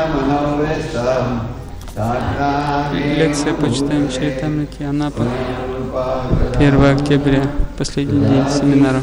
Лекция «Почитаем Чаритамрити» Анапа. 1 октября, последний день семинара.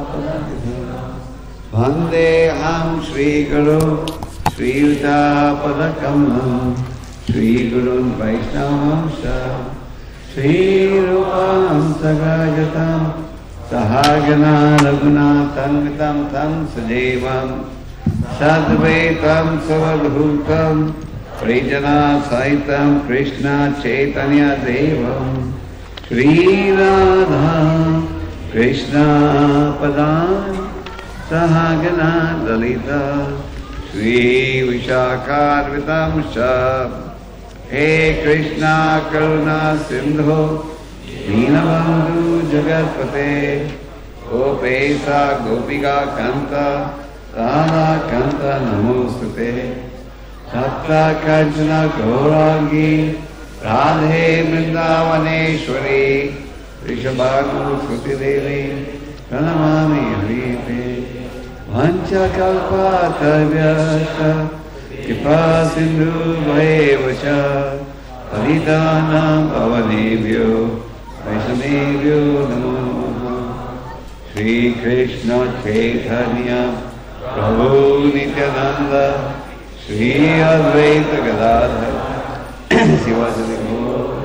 Vandeham Shri Guru Shri Yuta Padakam Shri Gurun Vaishnavamsa Shri Rupam Sagajatam Sahagana Raghunatham Vitam Tam Sadevam Sadvaitam Savadhutam Prijana Saitam Krishna Chaitanya Devam Shri Radha Krishna Padam Sahagana Dalita Shri Vishakharvitam Shab He Krishna Karuna Sindhu Deenabandhu Jagatpate Gopesa Gopika Kanta Radha Kanta Namostate Satta Kanchana Gaurangi Radhe Vrindavaneshwari Rishabhanu Suti Devi Pranamami Harite Vancha kalpa tavyasha Kipa sindhu vaevasha Paritanam pavanebhyo Vaishnavebhyo namo namaha Shri Krishna Chaitanya Prabhu Nityananda Shri Advaita Gadadhar Sivasadi Gaur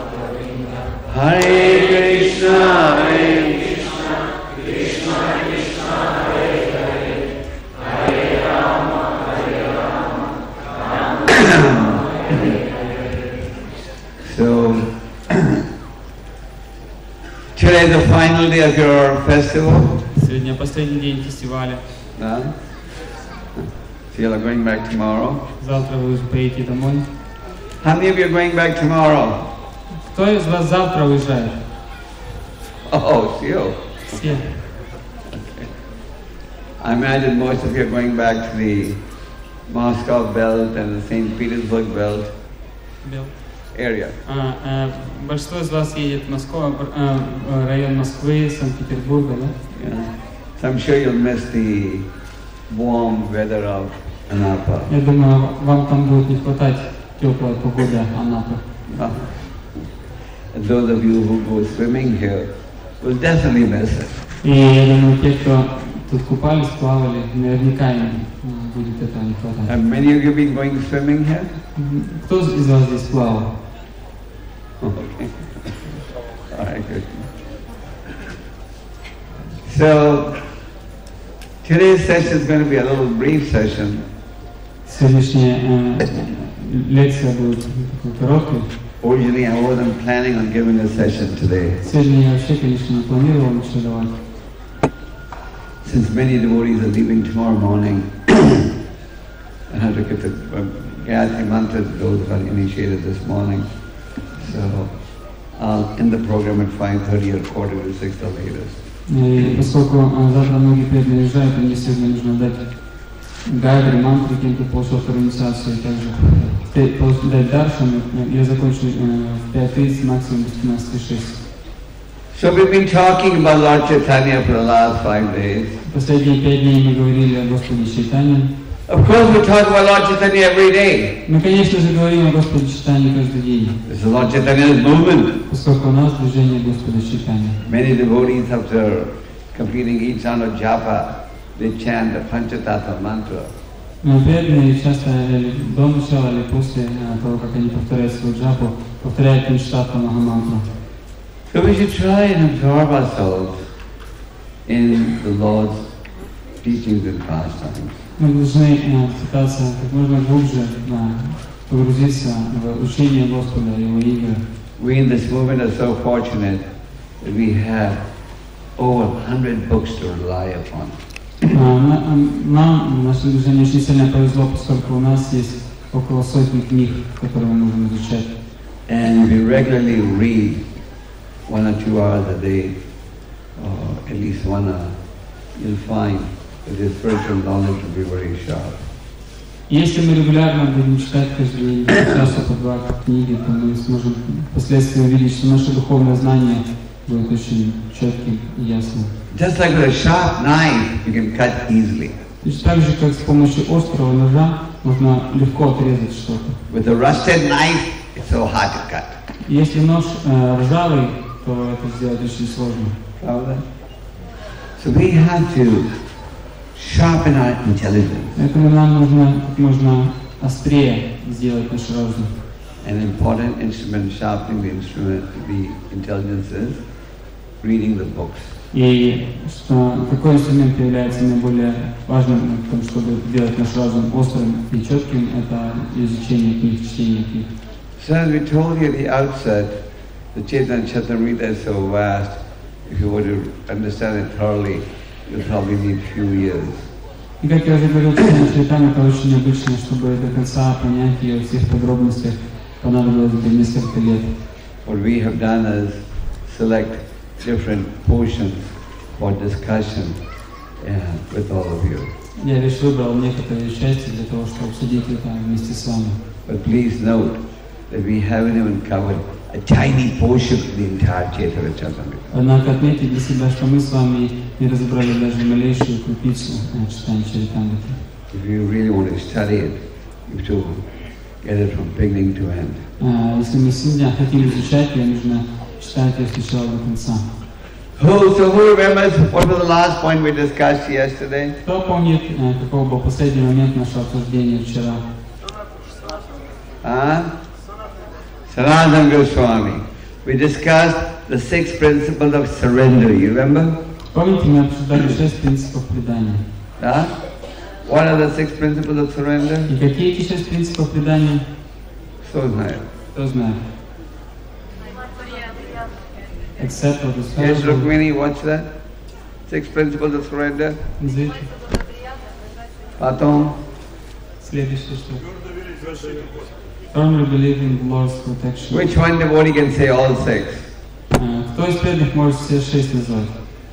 Hare Krishna Hare So, today is the final day of your festival. Сегодня последний день фестиваля. So you are going back tomorrow. Завтра вы поедете домой. How many of you are going back tomorrow? Кто из вас завтра уезжает? Oh, you. Все. Okay. I imagine most of you are going back to the Moscow belt and the St. Petersburg belt area. Большинство из вас едет в Москву, район Москвы, Санкт-Петербурга, да? Yeah. So I'm sure you'll miss the warm weather of Anapa. Я думаю, вам там будет не хватать теплой погоды Анапы. And those of you who go swimming here will definitely miss it. И я думаю, те, кто тут купались, плавали, наверняка им будет этого не хватать. Have many of you been going swimming here? Кто из вас здесь плавал? Okay. All right, good. So, today's session is going to be a little brief session. Сегодняшняя лекция будет короткой. Originally, I wasn't planning on giving a session today. Сегодня я вообще, конечно, не планировал ничего давать. Since many devotees are leaving tomorrow morning, I have to give the Gayatri Mantra to those who got initiated this morning. So I'll end the program at 5:30 or 5:45 the latest. И поскольку завтра многие преданные уезжают, и мне сегодня нужно дать Гайатри Мантру, кем-то пошел в организацию, и также дать даршан, я закончу в 5:30, максимум в 15:06. So we've been talking about Lord Chaitanya for the last 5 days. Последние 5 дней мы говорили о Господе Чайтанье. Of course, we talk about Lord Chaitanya every day. Мы, конечно же, говорим о Господе Чайтанье каждый день. This is Lord Chaitanya's movement. Поскольку у нас движение Господа Чайтанье. Many devotees, after completing each round of japa, they chant the Panchatattva mantra. Преданные часто до начала или после того, как они повторяют свою джапу, повторяют Панчататтва Махамантру. So we should try and absorb ourselves in the Lord's teachings and pastimes. Мы должны пытаться как можно глубже погрузиться в учение Господа и Его игры. We in this movement are so fortunate that we have over 100 books to rely upon. Нам, наше движение, очень сильно повезло, поскольку у нас есть около сотни книг, которые мы можем изучать. And we regularly read 1 or 2 hours a day, or at least 1 hour. You'll find that your spiritual knowledge will be very sharp. Если мы регулярно будем читать каждый день часа по 2 книги, то мы сможем впоследствии увидеть, что наше духовное знание будет очень четким и ясным. Just like with a sharp knife, you can cut easily. Так же, как с помощью острого ножа можно легко отрезать что-то. With a rusted knife, it's so hard to cut. Если нож ржавый, то это сделать очень сложно. So we have to sharpen our intelligence. Поэтому нам нужно как можно острее сделать наш разум. An important instrument sharpening the intelligence is reading the books. И какой инструмент является наиболее важным в том, чтобы сделать наш разум острым и четким, это изучение книг, чтение книг. So as we told you at the outset, the Chaitanya Charitamrita is so vast. If you were to understand it thoroughly, you'll probably need a few years. И как я уже говорил, Чайтанья это очень необычно, чтобы до конца понять ее в всех подробностях понадобилось бы несколько лет. What we have done is select different portions for discussion with all of you. Я лишь выбрал некоторые части для того, чтобы обсудить это вместе с вами. But please note that we haven't even covered a tiny portion of the entire Chaitanya Charitamrita. Однако отметьте для себя, что мы с вами не разобрали даже малейшую крупицу читания Чаритамриты. If you really want to study it, you have to get it from beginning to end. Если мы сегодня хотим изучать ее, нужно читать ее сначала до конца. So who remembers what was the last point we discussed yesterday? Кто помнит, каков был последний момент нашего обсуждения вчера? Sanatana Goswami. We discussed the 6 principles of surrender. You remember? Помните, мы обсуждали 6 принципов предания. What are the 6 principles of surrender? И какие эти 6 принципов предания? Кто знает? Кто знает? Accept what is Yes, Rukmini, what's that? 6 principles of surrender? Потом? Следующее что? Firmly believe in the Lord's protection. Which one devotee can say all 6? Кто из преданных может все 6 назвать?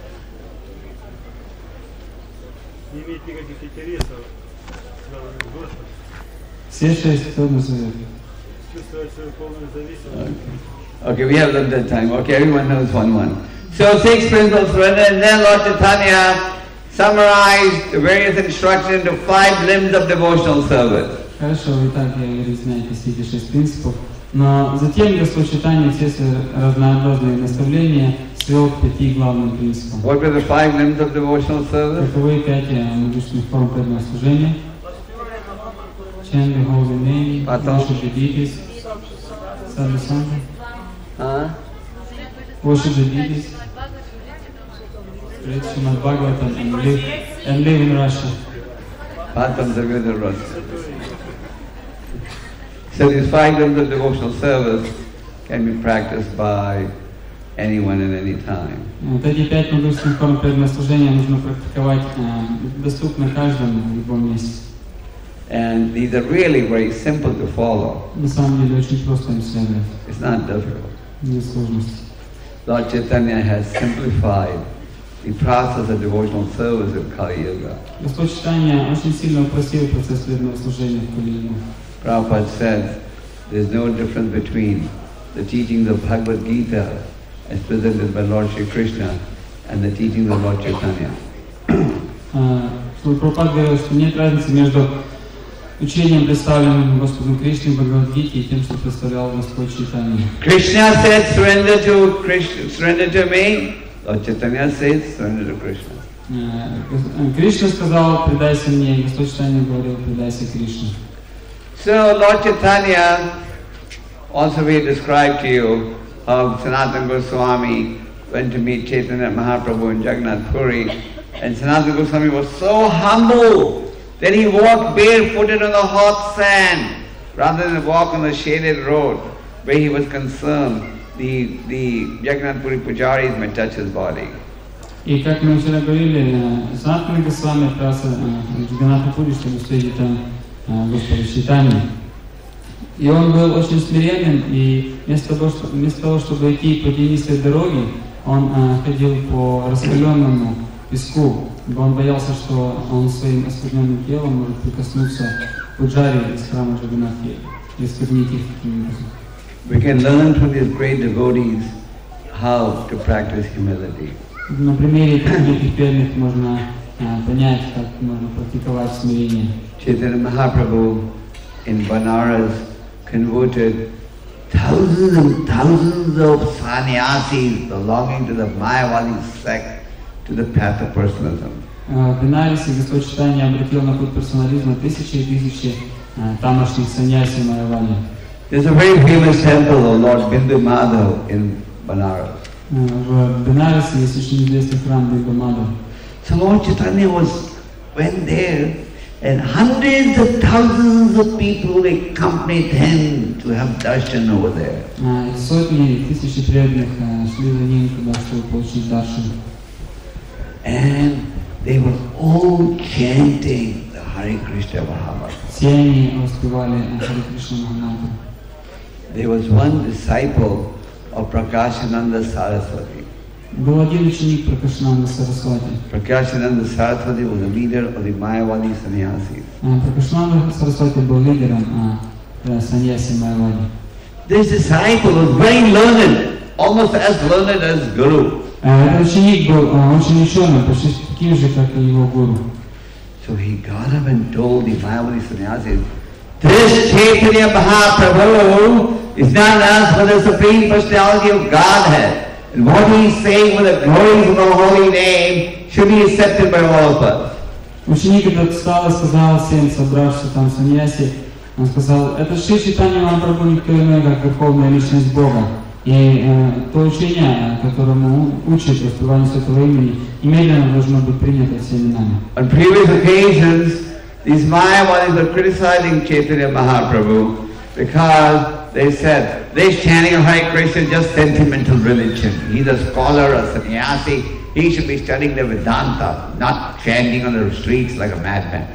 Не имеет никаких интересов, связанных с Господом. Все 6 кто назовет? Чувствовать свою полную зависимость. Okay, we have limited time. Okay, everyone knows one. So 6 principles of surrender, and then Lord Chaitanya summarized the various instructions into 5 limbs of devotional service. Хорошо, вы так, я говорю, знаете все эти 6 принципов. Но затем Господь Чайтанья все разнообразные наставления свел к 5 главным принципам. What were the 5 limbs of devotional service? Каковы 5 могущественных форм преданного служения? Chant the holy name, worship the deities, sadhu-sangha, worship the deities, read Srimad Bhagavatam and live in Russia. So these 5 limbs of devotional service can be practiced by anyone at any time. Вот эти 5 могущественных форм преданного служения нужно практиковать доступно каждому в любом месте. And these are really very simple to follow. На самом деле очень просто им следовать. It's not difficult. Нет сложности. Lord Chaitanya has simplified the process of devotional service of Kali Yuga. Господь Чайтанья очень сильно упростил процесс преданного служения в Кали-югу. Prabhupada said there's no difference between the teachings of Bhagavad Gita as presented by Lord Shri Krishna and the teachings of Lord Chaitanya. Прабхупада говорил, что нет разницы между учением, представленным Господом Кришной в Бхагавад-гите, и тем, что представлял Господь Чайтанья. Krishna said, surrender to me. Lord Chaitanya says, surrender to Krishna. Кришна сказал, предайся мне, и Господь Чайтанья говорил, предайся Кришне. So Lord Chaitanya, also we described to you how Sanatana Goswami went to meet Chaitanya Mahaprabhu in Jagannath Puri, and Sanatana Goswami was so humble that he walked barefooted on the hot sand rather than walk on the shaded road where he was concerned the Jagannath Puri pujaris may touch his body. И как мы вчера говорили, Санатана Госвами отправился в Джаганнатх Пури, чтобы встретить там Господа Чайтанью. И он был очень смиренен, и вместо того, чтобы идти по тенистой дороге, он ходил по раскаленному песку, ибо он боялся, что он своим оскверненным телом может прикоснуться к пуджаре из храма Джаганнатхи и осквернить их таким образом. We can learn from these great devotees how to practice humility. На примере этих великих преданных можно понять, как можно практиковать смирение. Chaitanya Mahaprabhu in Banaras converted thousands and thousands of sannyasis belonging to the Mayavadi sect to the path of personalism. В Бенарисе Господь Чайтанья обратил на путь персонализма тысячи и тысячи тамошних саньяси Майявади. There's a very famous temple of Lord Bindu Madhav in Banaras. В Бенарисе есть очень известный храм Бинду Мадхава. So Lord Chaitanya went there, and hundreds of thousands of people accompanied him to have darshan over there. Сотни, тысячи преданных шли за ним туда, чтобы получить даршан. And they were all chanting the Hare Krishna Mahabharata. Все они воспевали Харе Кришна Махаманту. There was one disciple of Prakashananda Saraswati. Был один ученик Пракашананда Сарасвати. Prakashananda Saraswati was the leader of the Mayavadi sannyasis. Пракашананда Сарасвати был лидером саньяси Майявади. This disciple was very learned, almost as learned as Guru. Этот ученик был очень ученым, почти таким же, как и его гуру. So he got up and told the Mayavadi sannyasis, this Chaitanya Mahaprabhu is none else but the Supreme Personality of Godhead. And what he is saying with the glories of the holy name should be accepted by all of us. Ученик этот встал и сказал всем собравшимся там саньяси, он сказал, это Шри Чайтанья Махапрабху никто иной, как Верховная Личность Бога. И то учение, которому учат воспевание Святого Имени, немедленно должно быть принято всеми нами. On previous occasions, these Mayavadis were criticizing Chaitanya Mahaprabhu because they said, this chanting of Hare Krishna is just sentimental religion. He's a scholar, a sannyasi. He should be studying the Vedanta, not chanting on the streets like a madman.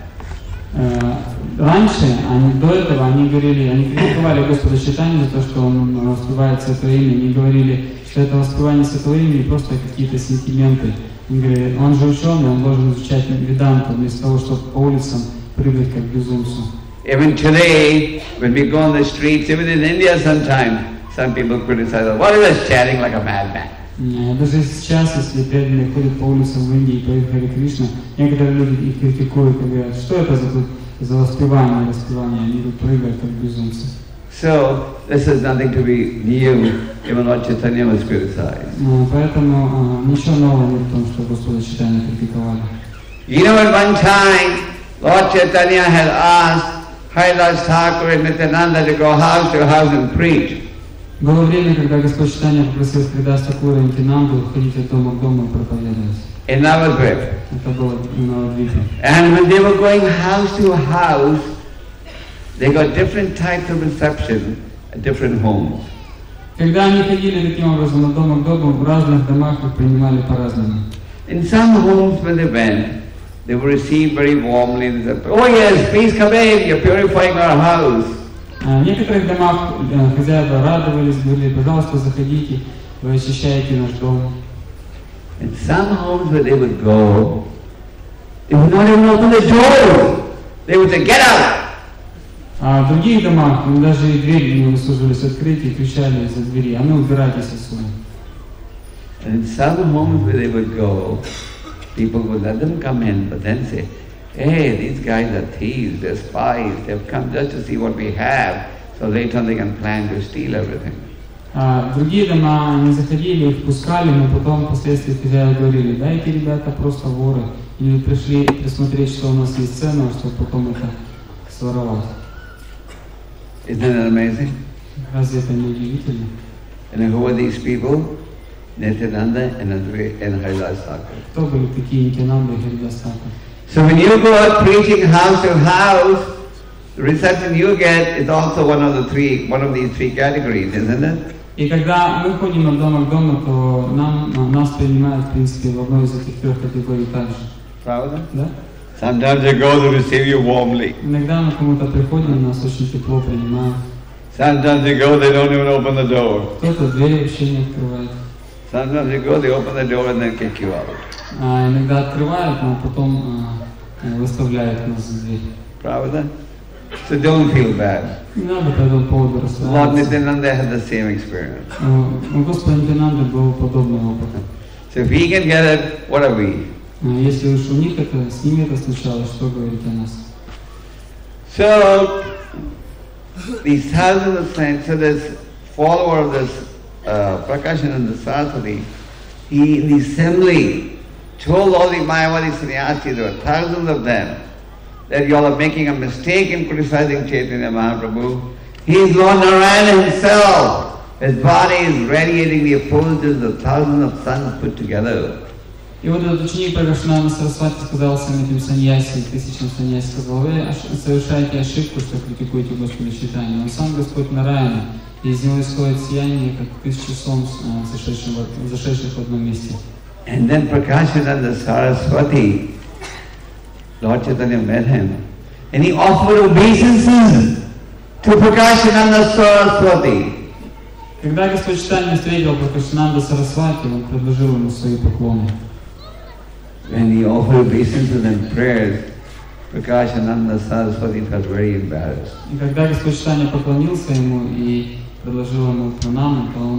Раньше, до этого, они критиковали Господа Чайтанью за то, что он воспевает Святое Имя. Они говорили, что это воспевание Святого Имени просто какие-то сентименты. Они говорили, он же ученый, он должен изучать Веданту, вместо того, чтобы по улицам прыгать как безумцу. Even today, when we go on the streets, even in India sometimes, some people criticize us, what is this chanting like a madman? Даже сейчас, если преданные ходят по улицам в Индии и поют Харе Кришна, некоторые люди их критикуют и говорят, что это за воспевание, они тут прыгают как безумцы. So, this is nothing to be new, even Lord Chaitanya was criticized. Поэтому ничего нового нет в том, что Господа Чайтанью критиковали. You know, at one time, Lord Chaitanya had asked Haridas Thakur and Nityananda to go house to house and preach. Было время, когда Господь Чайтанья попросил Харидас Такура и Нитянанду ходить от дома к дому и проповедовать. In Navadvip. Это было в Навадвипе. And when they were going house to house, they got different types of reception at different homes. Когда они ходили таким образом от дома к дому, в разных домах их принимали по-разному. In some homes when they went, they were received very warmly. They said, oh yes, please come in, you're purifying our house. В некоторых домах хозяева радовались, говорили, пожалуйста, заходите, вы очищаете наш дом. In some homes where they would go, they would not even open the door. They would say, get out! А в других домах им даже и дверь не услуживались открыть и кричали из-за двери, а ну убирайтесь отсюда. And in some homes where they would go, people would let them come in, but then say, hey, these guys are thieves, they're spies, they've come just to see what we have, so later on they can plan to steal everything. В другие дома они заходили, их пускали, но потом впоследствии хозяева говорили, да, эти ребята просто воры, и вы пришли присмотреть, что у нас есть ценного, чтобы потом это своровать. Isn't that amazing? Разве это не удивительно? And who were these people? Nityananda and Haridas Thakur. Кто были такие Нитянанда и Харидас Такур? So when you go out preaching house to house, the reception you get is also one of these three categories, isn't it? И когда мы ходим от дома к дому, то нас принимают, в принципе, в одной из этих трех категорий также. Правда? Да? Sometimes they go to receive you warmly. Иногда мы кому-то приходим, нас очень тепло принимают. Sometimes they go, they don't even open the door. Кто-то дверь вообще не открывает. Sometimes they go, they open the door and then kick you out. Иногда открывают, но потом выставляют нас за дверь. Правда? So don't feel bad. Не надо по этому поводу расстраиваться. Lord Nityananda had the same experience. У Господа Нитянанды был подобный опыт. So if he can get it, what are we? Если уж у них это, с ними это случалось, что говорит о нас? So, these thousands of saints, so this follower of this Prakashananda Saraswati, he in the assembly told all the Mayavadi sannyasis, there were thousands of them, that you all are making a mistake in criticizing Chaitanya Mahaprabhu. He is Lord Narayana himself. His body is radiating the effulgence of thousands of suns put together. И вот этот ученик Пракашананда Сарасвати сказал самим этим саньяси, тысячам саньяси, сказал: вы совершаете ошибку, что критикуете Господа Чайтанью. Он сам Господь Нараяна, и из него исходит сияние, как тысячи солнц, зашедших в одном месте. And then Prakashananda Saraswati, Lord Chaitanya met him, and he offered obeisances to Prakashananda Saraswati. Когда Господь Чайтанья встретил Пракашананда Сарасвати, он предложил ему свои поклоны. When he offered obeisances and prayers, Prakashananda Saraswati felt very embarrassed. И когда Господь Чайтанья поклонился ему и предложил ему пранаму, то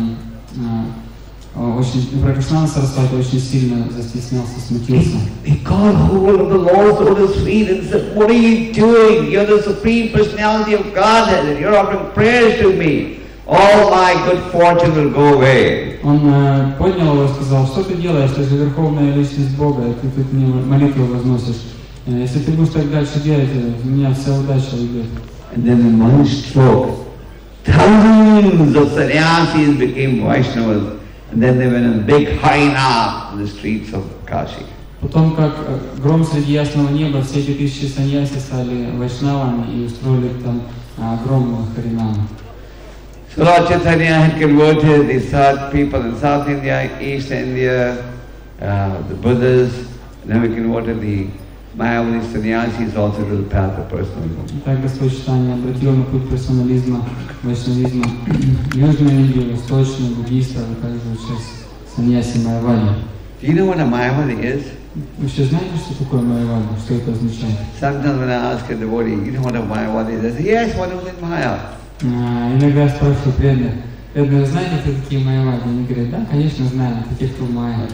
он Пракашананда Сарасвати очень сильно застеснялся, смутился. He called hold of the Lord's lotus feet and said, "What are you doing? You're the Supreme Personality of Godhead and you're offering prayers to me. All my good fortune will go away." Он поднял его и сказал: что ты делаешь, ты же верховная личность Бога, и ты тут мне молитву возносишь. Если ты будешь так дальше делать, у меня вся удача уйдет. And then in one stroke, thousands of sannyasis became Vaishnavas, and then they went in big harina in the streets of Kashi. Потом, как гром среди ясного неба, все эти тысячи саньяси стали вайшнавами и устроили там огромную харинаму. So Lord Chaitanya had converted the South people in South India, East India, the Buddhas, and then we converted the Mayavadi sannyasis also to the path of personalism. Так Господь Чайтанья обратил на путь персонализма, вайшнавизма Южную Индию, Восточную, буддистов, а также сейчас саньяси Майявади. Do you know what a Mayavadi is? Вы все знаете, что такое Майявади, что это означает? Sometimes when I ask a devotee, you know what a Mayavadi is? They say, yes, what is in Maya? Иногда спрашиваю преданных, знаете, кто такие Майявади? Они говорят: да, конечно, знаем, это те, кто в Майя.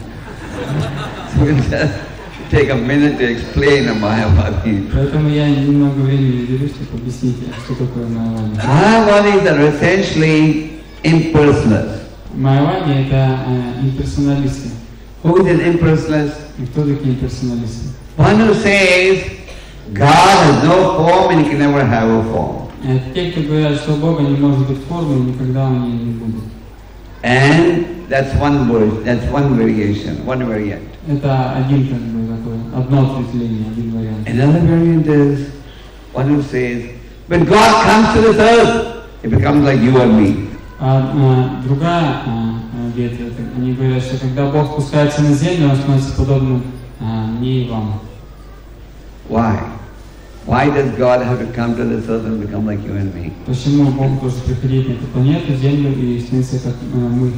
So we'll just take a minute to explain a Mayavadi. Поэтому я немного времени уделю, чтобы объяснить, что такое Майявади. Mayavadis are essentially impersonalists. Майявади — это имперсоналисты. Who is an impersonalist? И кто такие имперсоналисты? One who says God has no form and he can never have a form. Это те, кто говорят, что у Бога не может быть формы, и никогда у нее не будет. And that's one word, that's one variation, one variant. Это один как бы такой, одно ответвление, один вариант. Another variant is one who says, when God comes to this earth, it becomes like you and me. Другая ветвь, они говорят, что когда Бог спускается на землю, он становится подобным мне и вам. Why? Why does God have to come to this earth and become like you and me? Почему Бог должен приходить на эту планету, Землю, и становиться как мы?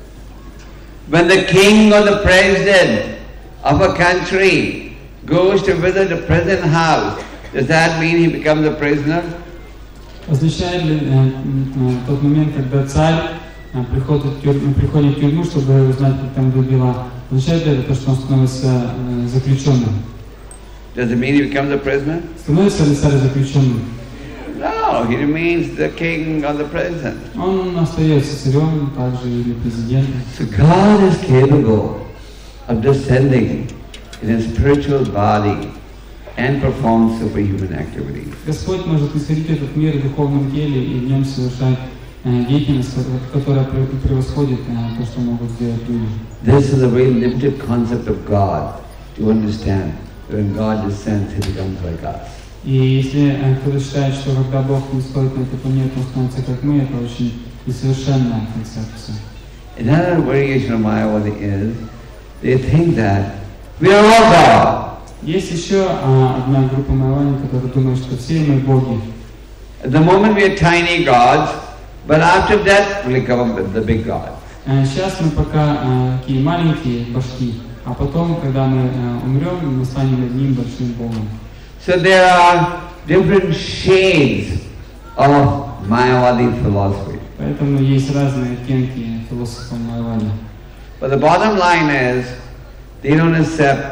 When the king or the president of a country goes to visit a prison house, does that mean he becomes a prisoner? Означает ли тот момент, когда царь приходит в тюрьму, чтобы узнать, как там идут дела, означает ли это то, что он становится заключенным? Does it mean he becomes a prisoner? Становится ли царь заключенным? No, he remains the king or the president. Он остается царем, также или президентом. So God is capable of descending in a spiritual body and perform superhuman activities. Господь может исходить в этот мир в духовном теле и в нем совершать деятельность, которая превосходит то, что могут сделать люди. This is a very limited concept of God to understand. When God descends, he becomes like us. И если кто-то считает, что когда Бог исходит на эту планету, он становится как мы, это очень несовершенная концепция. Another variation of Mayavadi is, they think that we are all God. Есть еще одна группа Майявади, которая думает, что все мы боги. At the moment we are tiny gods, but after that we'll become the big God. Сейчас мы пока такие маленькие башки, а потом, когда мы умрем, мы станем одним большим богом. So there are different shades of Mayavadi philosophy. Поэтому есть разные оттенки философов Майявади. But the bottom line is, they don't accept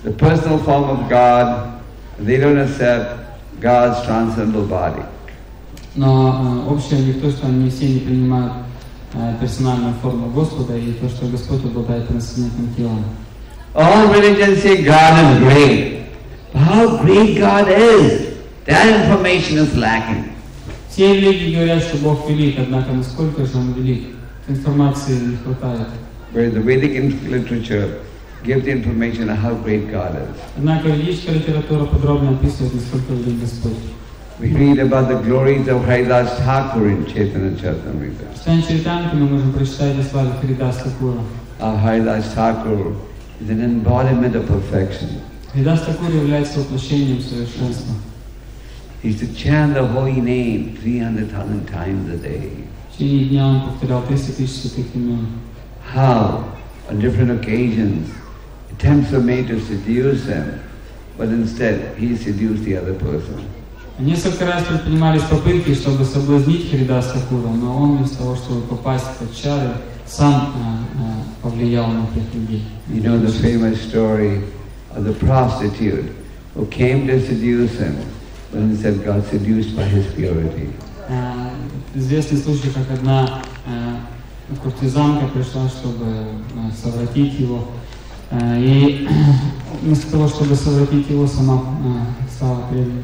the personal form of God, they don't accept God's transcendental body. Но общее у них то, что они все не принимают персональную форму Господа и то, что Господь обладает трансцендентным телом. All religions say God is great. But how great God is, that information is lacking. Все религии говорят, что Бог велик, однако насколько же Он велик, информации не хватает. Where the Vedic literature gives the information on how great God is. Однако ведическая литература подробно описывает, насколько велик Господь. We read about the glories of Haridas Thakur in Chaitanya Charitamrita. В Чайтанье Чаритамрите мы можем прочитать о славе Харидаса Такура. Haridas Thakur is an embodiment of perfection. Харидас Такур является воплощением совершенства. He used to chant the holy name 300,000 times a day. В течение дня он повторял 300 000 святых имен. How, on different occasions, attempts were made to seduce him, but instead he seduced the other person. Несколько раз предпринимались попытки, чтобы соблазнить Харидаса Такура, но он вместо того, чтобы попасть под чары, сам повлиял на тех людей. You know the famous story of the prostitute who came to seduce him, but instead got seduced by his purity. Известный случай, как одна куртизанка пришла, чтобы совратить его, и вместо того, чтобы совратить его, сама стала преданной.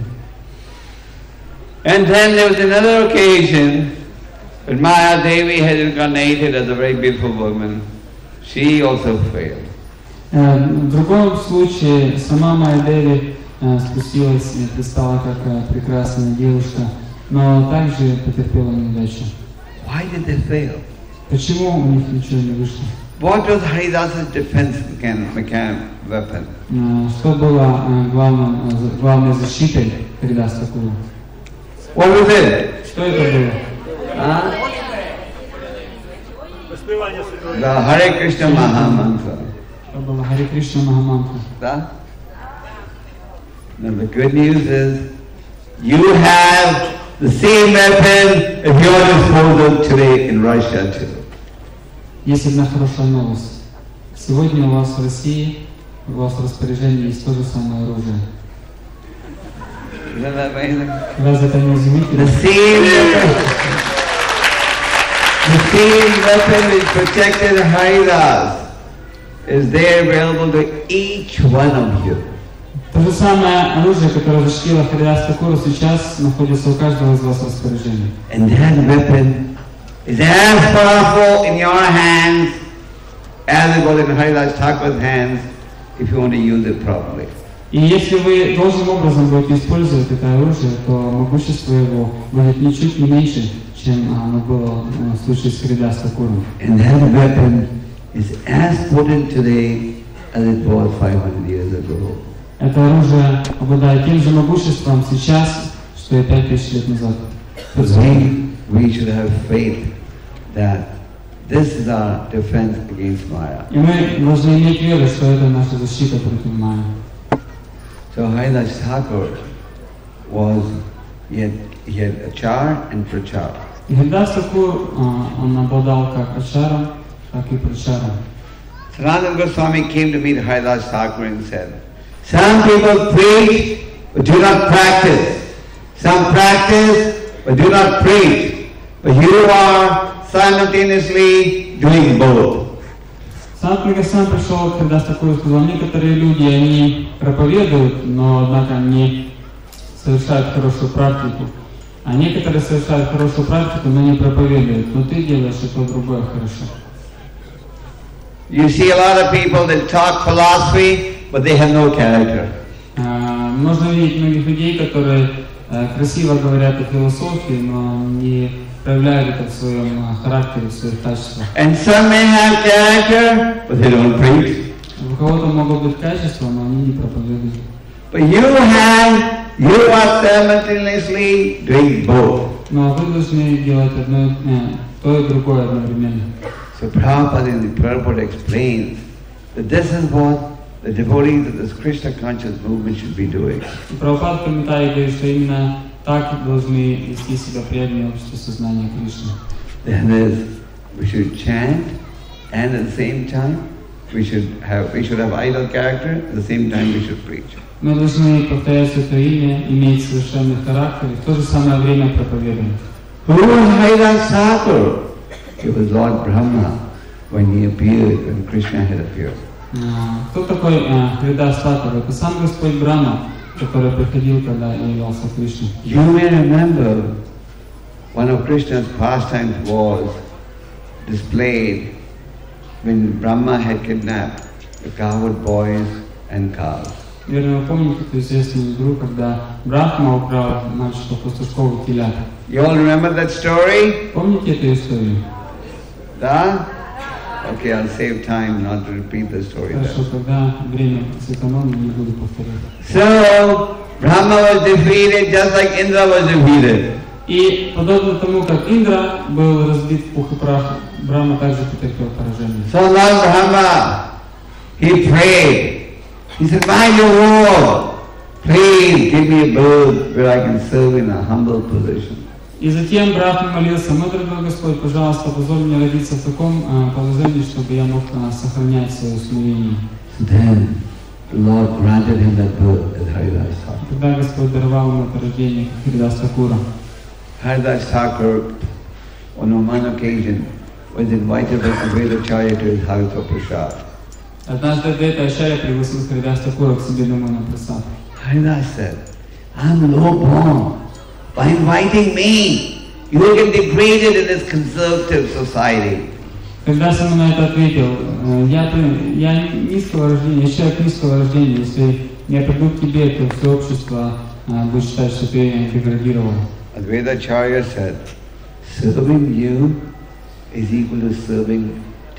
And then there was another occasion when Maya Devi had incarnated as a very beautiful woman. She also failed. В другом случае сама Майя Деви спустилась и предстала как прекрасная девушка, но также потерпела неудачу. Why did they fail? Почему у них ничего не вышло? What was Haridasa's defense weapon? Что было главной защитой Харидаса Такура? What was it? Что это было? The Hare Krishna Mahamantra. Это было Харе Кришна Махамантра. Now the good news is, you have the same weapon at your disposal today in Russia too. Есть одна хорошая новость. Сегодня у вас в России, у вас в распоряжении есть то же самое оружие. Isn't that amazing? Разве это не изумительно? The same weapon which protected Haridas is there available to each one of you. То же самое оружие, которое защитило Харидаса Такура, сейчас находится у каждого из вас в распоряжении. And that weapon is as powerful in your hands as it was in Haridas Thakur's hands if you want to use it properly. И если вы должным образом будете использовать это оружие, то могущество его будет ничуть не меньше, чем оно было в случае с Харидасом Такуром. And that weapon is as potent today as it was 500 years ago. Это оружие обладает тем же могуществом сейчас, что и 5000 лет назад. We should have faith that this is our defense against Maya. И мы должны иметь веру, что это наша защита против Майи. So Haridas Thakur he had achar and prachar. И Харидас Такур, он обладал как ачаром, так и прачаром. Sanatana Goswami came to meet Haridas Thakur and said, some people preach but do not practice. Some practice but do not preach. But you are simultaneously doing both. Санатана Госвами пришел к Харидасу Такуру и сказал, некоторые люди, они проповедуют, но однако не совершают хорошую практику. А некоторые совершают хорошую практику, но не проповедуют. Но ты делаешь и то, другое хорошо. You see a lot of people that talk philosophy, but they have no character. Можно видеть многих людей, которые красиво говорят о философии, но не проявляют это в своем характере, в своих качествах. And some may have character, but they don't preach. У кого-то могут быть качества, но они не проповедуют. But you are simultaneously doing both. Но вы должны делать одно, то и другое одновременно. So Prabhupada in the purport explains that this is what the devotees of this Krishna conscious movement should be doing. Прабхупада в комментарии говорит, что именно так должны вести себя преданные общества сознания Кришны. That is, we should chant and at the same time we should have idol character, at the same time we should preach. Мы должны повторять Святое Имя, иметь совершенный характер и в то же самое время проповедовать. Who was Haridas Thakur? It was Lord Brahma when he appeared, when Krishna had appeared. Кто такой Харидас Тхакур? Это сам Господь Брахма, который приходил, когда являлся Кришна. You may remember one of Krishna's pastimes was displayed when Brahma had kidnapped the cowherd boys and cows. Верно, вы помните эту известную игру, когда Брахма украл мальчиков-пастушков и телят? You all remember that story? Помните эту историю? Да? Okay, I'll save time not to repeat the story. Хорошо, тогда время сэкономлю, не буду повторять. So, Brahma was defeated just like Indra was defeated. И подобно тому, как Индра был разбит в пух и прах, Брахма также потерпел поражение. So Lord Brahma, he prayed. He said, "My Lord, please give me a bird where I can serve in a humble position." И затем Брахма молился: «Мой дорогой Господь, пожалуйста, позволь мне родиться в таком положении, чтобы я мог сохранять свое смирение». Then the Lord granted him that birth as Haridas Thakur. Тогда Господь даровал ему это рождение Харидас Тхакура. Haridas Thakur, on one occasion, was invited by Advaitacharya to his house for prasad. Однажды Адвайтачарья пригласил Харидас Тхакура к себе домой на прасад. Haridas said, "I'm low born. By inviting me, you will get degraded in this conservative society." Когда ему на это ответил: я низкого рождения, я человек низкого рождения, если я приду к тебе, то все общество будет считать, что ты меня деградировал. Advaitacharya said, "Serving you is equal to serving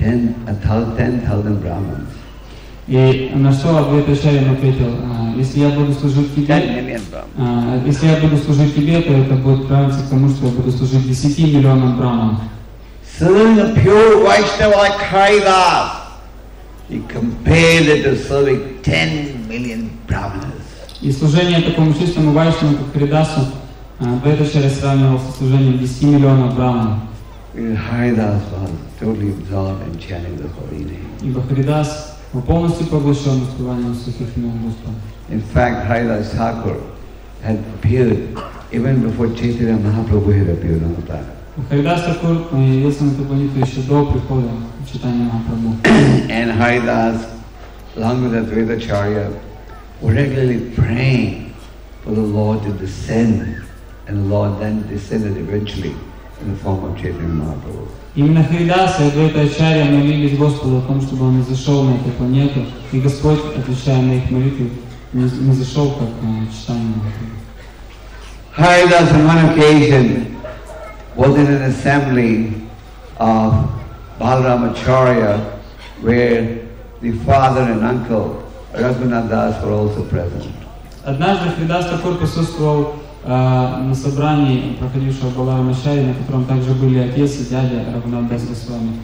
10,000 Brahmins." И на что Адвайтачарья ему ответил: если я буду служить тебе, 10 million Brahmins. если я буду служить тебе, то это будет равняться к тому, что я буду служить 10 миллионам браманов. Serving a pure Vaishnava like Haridas, he compared it to serving 10 million Brahmanas. И служение такому чистому вайшнаву, как Харидасу, Адвайтачарья сравнивал со служением 10 миллионов браманов. Haridas was totally absorbed in chanting the holy name. Ибо Харидас был полностью поглощен воспеванием святых имен Господа. In fact, Haridas Thakur had appeared even before Chaitanya Mahaprabhu had appeared on the planet. Харидас Тхакур явился на эту планету еще до прихода Чайтаньи Махапрабху. And Haridas, along with Advaitacharya, were regularly praying for the Lord to descend, and the Lord then descended eventually in the form of Chaitanya Mahaprabhu. Именно Харидас и Адвайтачарья молились Господу о том, чтобы он не зашел на эту планету, и Господь, отвечая на их молитвы, не зашел как Чайтанья Махапрабху. Haridas on one occasion was in an assembly of Balaramacharya where the father and uncle Raghunath Das were also present. Однажды Харидас Тхакур присутствовал на собрании, проходившего в Баларамачарье, на котором также были отец и дядя Рагунат Дас Госвами.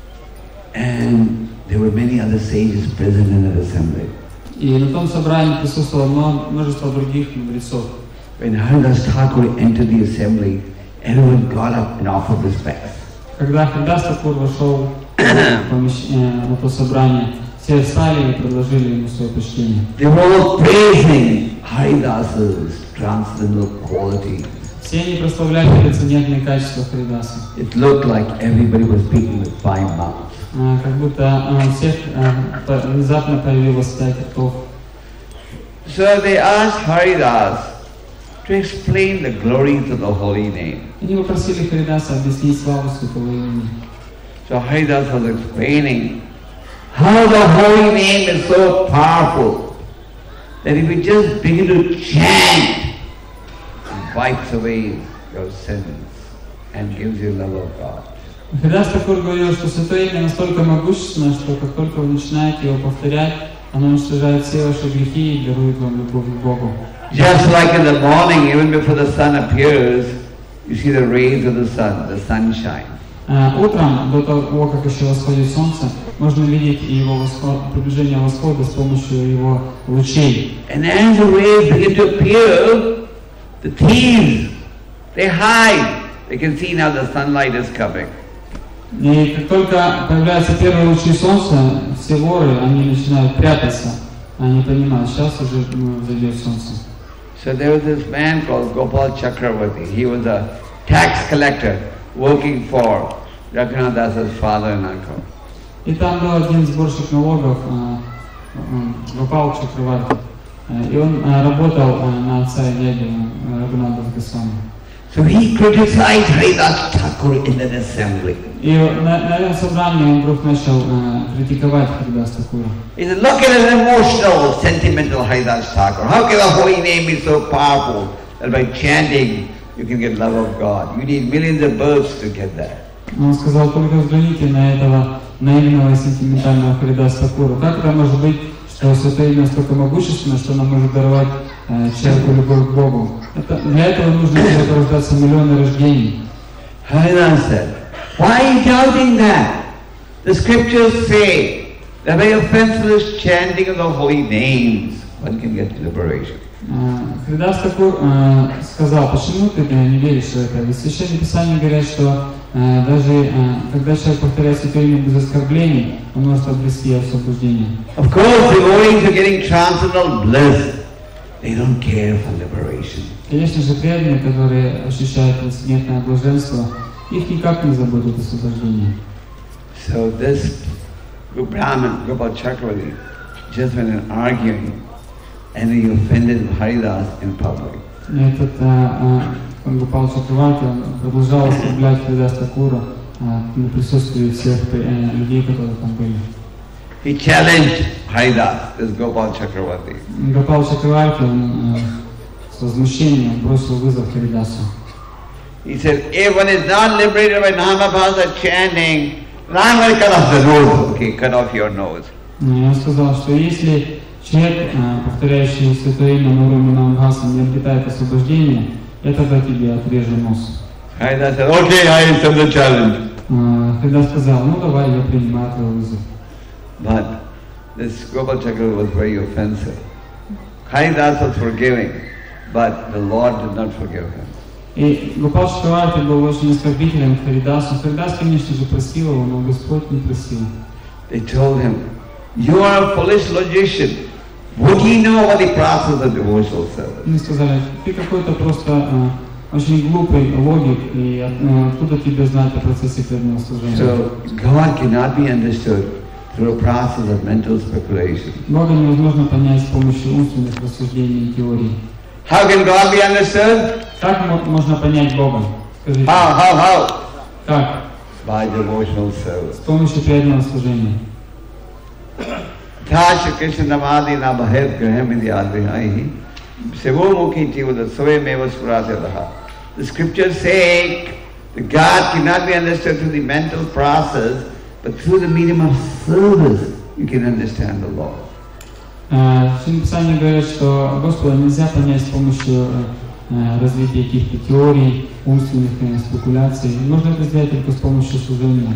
And there were many other sages present in that assembly. И на том собрании присутствовало множество других мудрецов. When Haridas Thakur entered the assembly, everyone got up and offered respect. Когда Харидас Тхакур вошел на то собрание, все встали и предложили ему свое почтение. They were all praising Haridas's transcendental qualities. Все они прославляли трансцендентные качества Харидаса. It looked like everybody was speaking with 5 mouths. Как будто у всех внезапно появилось 5 ртов. So they asked Haridas to explain the glories of the holy name. Они попросили Харидаса объяснить славу святого имени. So Haridas was explaining how the holy name is so powerful that if you just begin to chant, it wipes away your sins and gives you love of God. Харидас Тхакур говорил, что святое имя настолько могущественно, что как только вы начинаете его повторять, оно уничтожает все ваши грехи и дарует вам любовь к Богу. Just like in the morning, even before the sun appears, you see the rays of the sunshine. Утром, до того, как еще восходит солнце, можно видеть его приближение восхода с помощью его лучей. And as the rays begin to appear, the thieves, they hide. They can see now the sunlight is coming. И как только появляются первые лучи солнца, все воры, они начинают прятаться. Они понимают, сейчас уже зайдет солнце. So there was this man called Gopal Chakravarti. He was a tax collector working for Raghunath Das's father and uncle. И там был один сборщик налогов, Гопал Чакраварти. И он работал на отца и дядю Рагунатха Госвами. So he criticized Haridas Thakur in an assembly. И на этом собрании он вдруг начал критиковать Харидас Такура. He said, look at an emotional, sentimental Haridas Thakur. How can the holy name be so powerful that by chanting you can get love of God? You need millions of births to get that. Он сказал, только взгляните на этого наивного и сентиментального Харидаса Такура. Как это может быть, что святое имя настолько могущественно, что оно может даровать человеку любовь к Богу? Для этого нужно рождаться миллионы рождений. Haridas said, why are you doubting that? The scriptures say that by offenseless chanting of the holy names, one can get liberation. Харидас Такур сказал, почему ты не веришь в это? Ведь в Священном Писании говорят, что даже когда человек повторяет святое имя без оскорблений, он может обрести освобождение. Of course, devotees are getting transcendental bliss. They don't care for liberation. Конечно же, преданные, которые ощущают трансцендентное блаженство, их никак не заботит освобождение. So this Brahman, Gopal Chakravarti, just went in arguing, and he offended Haridas in public. Этот Гопал Чакраварти продолжал оскорблять Харидаса Такура на присутствии всех людей, которые там были. He challenged Haridas, this Gopal Chakravarti. Гопал Чакраварти с возмущением бросил вызов Харидасу. He said, if one is not liberated by Namabhasa chanting, then I'm going to cut off the nose. Okay, cut off your nose. Он сказал, что если человек, повторяющий святое имя на уровне Намабхаса, не обретает освобождения, я тогда тебе отрежу нос. Haridas said, okay, I accept the challenge. Харидас сказал, ну давай, я принимаю твой вызов. But this Gopal Chakravarti was very offensive. Haridas was forgiving, but the Lord did not forgive him. И Гопал Чакраварти был очень оскорбителен к Харидасу. Харидас, конечно же, просил его, но Господь не просил. They told him, you are a foolish logician. Would he know what the process of devotional service? Они сказали, ты какой-то просто очень глупый логик, и откуда тебе знать о процессе преданного служения? So God cannot be understood through a process of mental speculation. Бога невозможно понять с помощью умственных рассуждений и теорий. How can God be understood? Как можно понять Бога? Скажите. How? Как? By devotional service. С помощью преданного служения. Tasha Krishna Namadi Nabhahed Graham Idyadvihai Sivo Mukhi Tivada Sove Meva Spuratadaha. The scriptures say that God cannot be understood through the mental process, but through the medium of service you can understand the Lord. В Священном Писании говорят, что Господа нельзя понять с помощью развития каких-то теорий, умственных спекуляций. Можно это сделать только с помощью служения.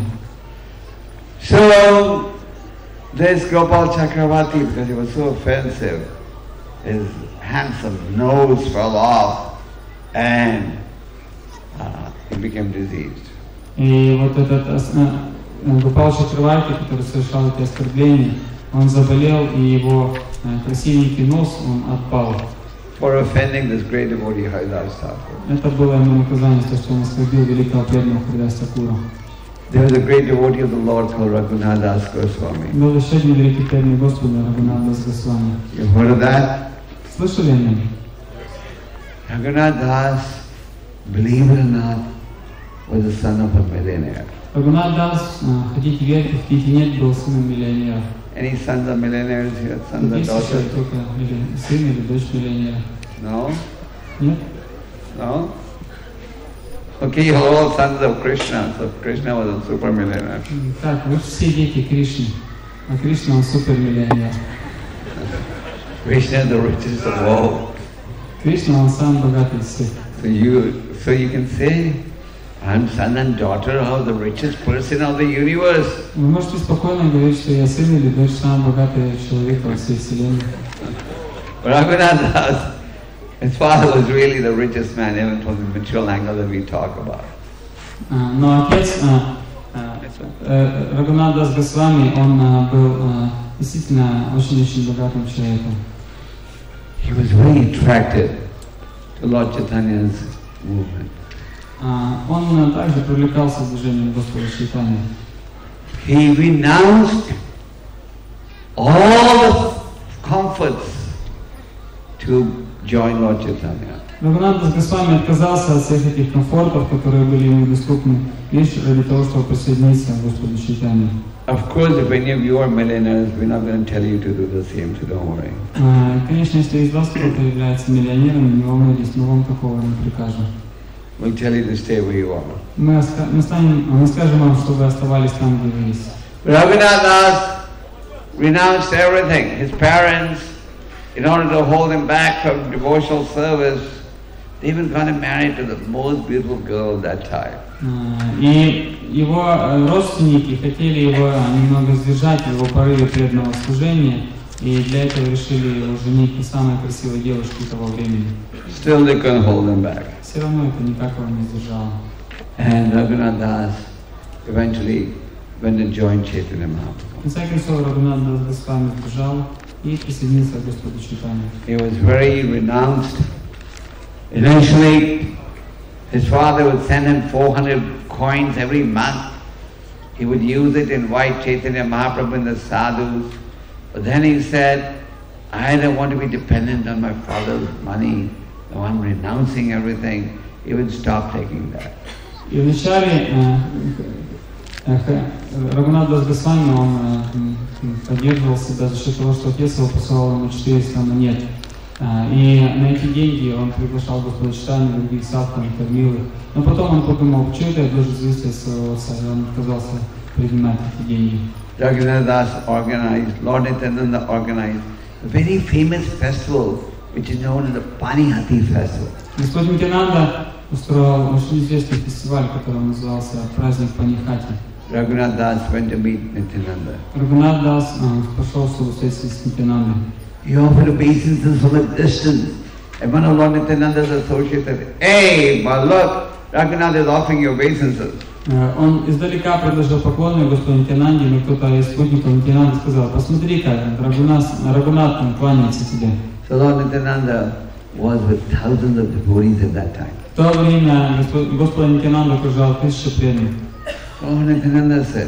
So, this Gopal Chakravarti, because he was so offensive, his handsome nose fell off and he became diseased. И вот этот Гопал Чакраварти, который совершал эти оскорбления, он заболел, и его красивенький нос, он отпал. For offending this great devotee Haridas Thakur. Это было ему наказание, за то, что он оскорбил великого преданного Харидаса Такура. There was a great devotee of the Lord called Raghunath Das Goswami. Был еще один великий преданный Господа, Рагунат Дас Госвами. You've heard of that? Слышали о нем? Raghunath Das, believe it or not, was the son of a millionaire. Рагунат Дас, хотите верьте, хотите нет, был сыном миллионера. Any sons of millionaires here? Sons of Есть еще daughters? только сын или дочь миллионера? No? Нет? No? Okay, you're all sons of Krishna, so Krishna was a super millionaire. Так, вы все дети Кришны, а Кришна он супер миллионер. Krishna is the richest of all. Кришна он самый богатый из всех. So you can say, I'm son and daughter of the richest person of the universe. Вы можете спокойно говорить, что я сын или дочь самого богатого человека во всей вселенной. Raghunath Das, his father was really the richest man, even from the material angle that we talk about. Но отец, His Рагунат Дас Госвами, он был действительно очень-очень богатым человеком. He was very attracted to Lord Chaitanya's movement. Он также привлекался движением Господа Чайтаньи. He renounced all the comforts to join Lord Chaitanya. Рагунат Дас Госвами отказался от всех этих комфортов, которые были ему доступны, лишь ради того, чтобы присоединиться к Господу Чайтаньи. Of course, if any of you are millionaires, we're not going to tell you to do the same, so don't worry. Конечно, если из вас кто-то является миллионером, не волнуйтесь, мы вам такого не прикажем. We'll tell you to stay where you are. Мы скажем вам, чтобы вы оставались там, где вы есть. Raghunath Das renounced everything. His parents, in order to hold him back from devotional service, they even got him married to the most beautiful girl of that time. И его родственники хотели его немного сдержать в его порыве преданного служения, и для этого решили его женить на самой красивой девушке того времени. Still they couldn't hold him back. Все равно это никак его не сдержало. And Raghunath Das eventually went and joined Chaitanya Mahaprabhu. В конце концов, Рагунат Дас Госвами сбежал и присоединился к Господу Чайтаньи. He was very renounced. Eventually, his father would send him 400 coins every month. He would use it, invite Chaitanya Mahaprabhu and the sadhus. But then he said, I don't want to be dependent on my father's money. So I'm renouncing everything. He would stop taking that. И вначале Рагунат Дас Госвами, он поддерживал себя за счет того, что отец его посылал ему 400 монет. И на эти деньги он приглашал Господа Чайтанью, других садхов, кормил их. Но потом он подумал, почему это я должен зависеть от своего отца, и он отказался принимать эти деньги. Raghunath Das organized, Lord Nityananda organized a very famous festival which is known as the Panihati festival. Господь Нитянанда устроил очень известный фестиваль, который назывался праздник Панихати. Raghunath Das went to meet Nityananda. Рагунат Дас пошел в соседстве с Нитянандой. He offered obeisances from a distance. And one of Lord Nityananda's associates said, hey, but look, Raghunath is offering you obeisances. Он издалека предложил поклоны Господу Нитянанде, но кто-то из спутников Нитянанды сказал, посмотри-ка, Рагунат кланяется тебе. So Lord Nityananda was with thousands of devotees at that time. В то время Господа Нитянанда окружал 1000 преданных. So Nityananda said,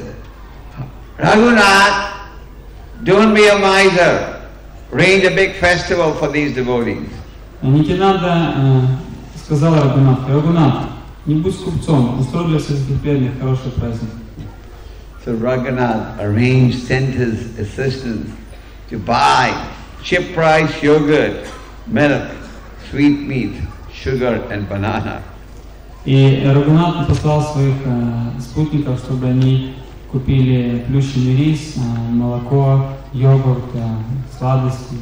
Raghunath, don't be a miser. Arrange a big festival for these devotees. Нитянанда сказал Рагунат, не будь скупцом, устрой для всех этих преданных хороший праздник. So Raghunath arranged, sent his assistants to buy cheap price yogurt, milk, sweet meat, sugar and banana. И Рагунат послал своих спутников, чтобы они купили плющеный рис, молоко, йогурт, сладости.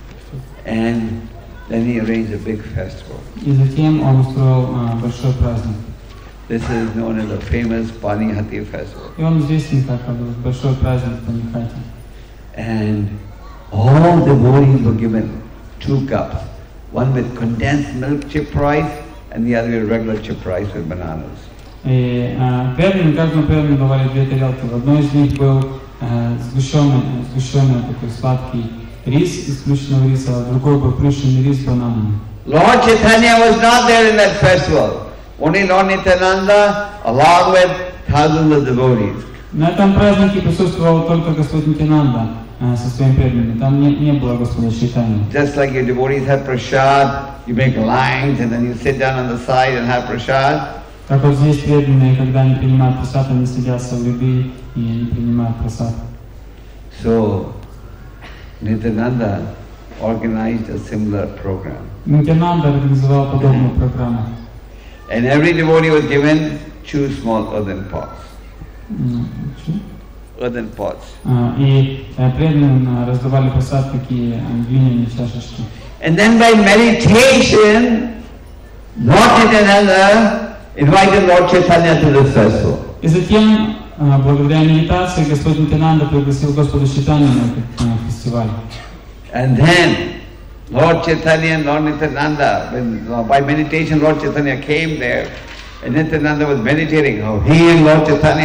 And then he arranged a big festival. И затем он устроил большой праздник. This is known as the famous Panihati festival. И он известен как большой праздник Панихати. And all devotees were given 2 cups, one with condensed milk chip rice and the other with regular chip rice with bananas. И каждому преданному давали 2 тарелки. В одной из них был сгущенный такой сладкий рис из плющенного риса, а в другой был плющенный рис с бананами. Lord Chaitanya was not there in that festival. Only Lord Nityananda along with thousands of devotees. На этом празднике присутствовал только Господь Нитянанда со своими преданными. Там не было Господа Чайтаньи. Just like your devotees have prasad, you make lines and then you sit down on the side and have prasad. Как вот здесь преданные, когда они принимают прасад, они садятся в ряды и они принимают прасад. So Nityananda organized a similar program. Нитянанда организовал подобную программу. And every devotee was given 2 small earthen pots. Earthen pots. И преданным раздавали прасад такие глиняные чашечки. And then by meditation, Lord Nityananda invited Lord Chaitanya to this festival. И затем, благодаря медитации, Господь Нитянанда пригласил Господа Чайтанью на этот фестиваль. And then Lord Chaitanya and Lord Nityananda, by meditation Lord Chaitanya came there, and Nityananda was meditating how he and Lord Chaitanya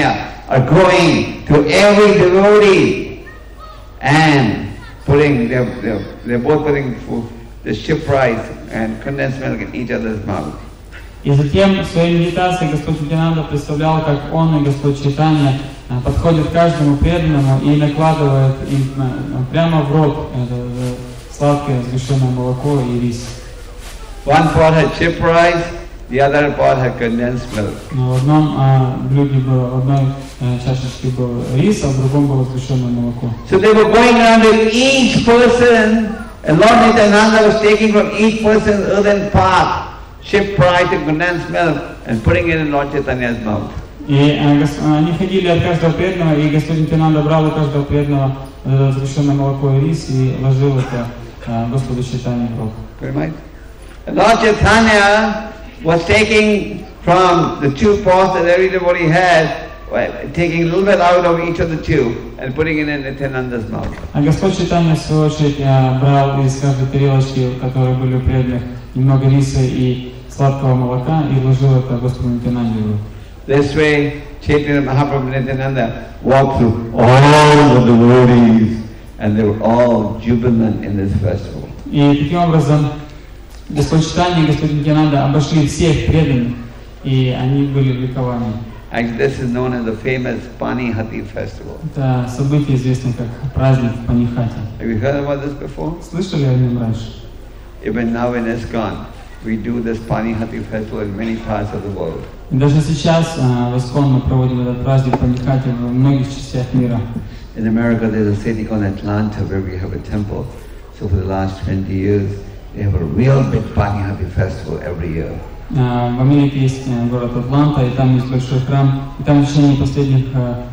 are going to every devotee and they're both putting the ship rice and condensed milk in each other's mouth. И затем в своей медитации Господь Нитьянанда представлял, как он и Господь Чайтанья подходит к каждому преданному и накладывает им прямо в рот это сладкое сгущенное молоко и рис. One pot had ship rice, the other pot had condensed milk. В одном блюде было, в одной чашечке был рис, а в другом было сгущенное молоко. So they were going around with each person, and Lord Nityananda was taking from each person's earthen pot ship rice and condensed milk and putting it in Lord Chaitanya's mouth. И они ходили от каждого преданного, и Господь Нитьянанда брал у каждого преданного сгущенное молоко и рис и ложил это Господу Чайтанье в рот. Right? And Lord Chaitanya was taking from the two pots that every devotee had, taking a little bit out of each of the two and putting it in Nityananda's mouth. А Господь Чайтанья, в свою очередь, брал из каждой тарелочки, которые были у преданных, немного риса и сладкого молока, и вложил это Господу Нитьянанде в рот. This way, Chaitanya Mahaprabhu and Nityananda walked through all the devotees, and they were all jubilant in this festival. И таким образом Господь Чайтанья и Господь Нитьянанда обошли всех преданных, и они были в ликовании. Actually, this is known as the famous Panihati festival. Это событие известно как праздник Панихати. Have you heard about this before? Слышали о нем раньше? Even now in ISKCON, we do this Panihati festival in many parts of the world. И даже сейчас в ISKCON мы проводим этот праздник Панихати в многих частях мира. In America, there's a city called Atlanta where we have a temple. So for the last 20 years, they have a real big Panihati festival every year. В Америке есть город Атланта, и там есть большой храм. И там в течение последних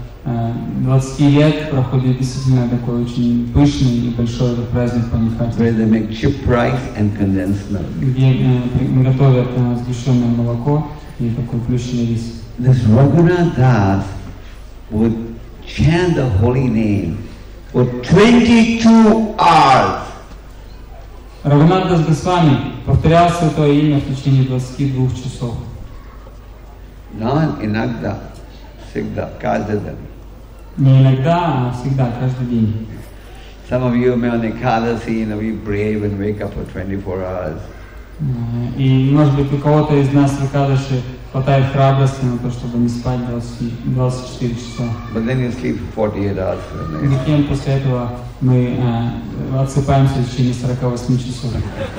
20 лет проходит действительно такой очень пышный и большой праздник Панихати. Where they make ship rice and condensed milk. Где готовят сгущенное молоко и такой плющенный рис. This Raghunath Das would chant the holy name for 22 hours. Рагунат Дас Госвами повторял святое имя в течение 22 часов. Not inagda, sigda, kajada. Не иногда, а всегда, каждый день. Some of you may on Ekadasi, be brave and wake up for 24 hours. И, может быть, у кого-то из нас в Экадаши хватает храбрости на то, чтобы не спать 24 часа. But then you sleep for 48 hours. И затем после этого мы отсыпаемся в течение 48 часов.